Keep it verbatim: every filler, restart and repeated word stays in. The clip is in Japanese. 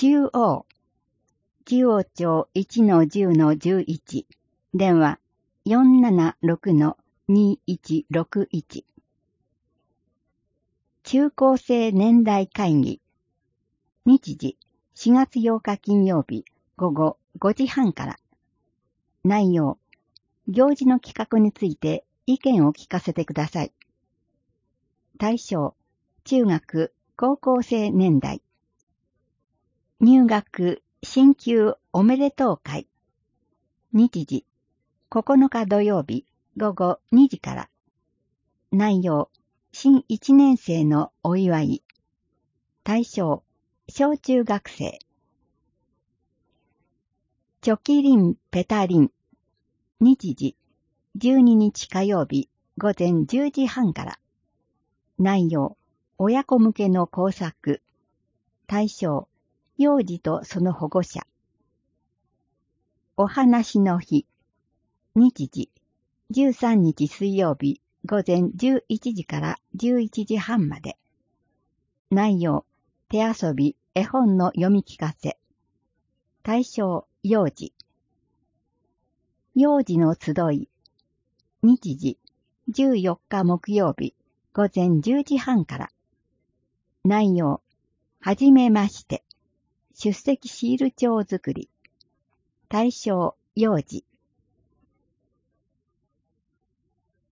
中央。中央町 いちのじゅうのじゅういち。電話 よんななろくのにいちろくいち。中高生年代会議。日時しがつようか金曜日午後ごじはんから。内容、行事の企画について意見を聞かせてください。対象、中学、高校生年代。入学、進級おめでとう会。日時、ここのか土曜日午後にじから。内容、新いちねん生のお祝い。対象、小中学生。チョキリンペタリン。日時、じゅうににち火曜日午前じゅうじはんから。内容、親子向けの工作。対象、幼児とその保護者。お話の日。日時、じゅうさんにち水曜日午前じゅういちじからじゅういちじはんまで。内容、手遊び、絵本の読み聞かせ。対象、幼児。幼児の集い。日時、じゅうよっか木曜日午前じゅうじはんから。内容、はじめまして。出席シール帳作り。対象、幼児。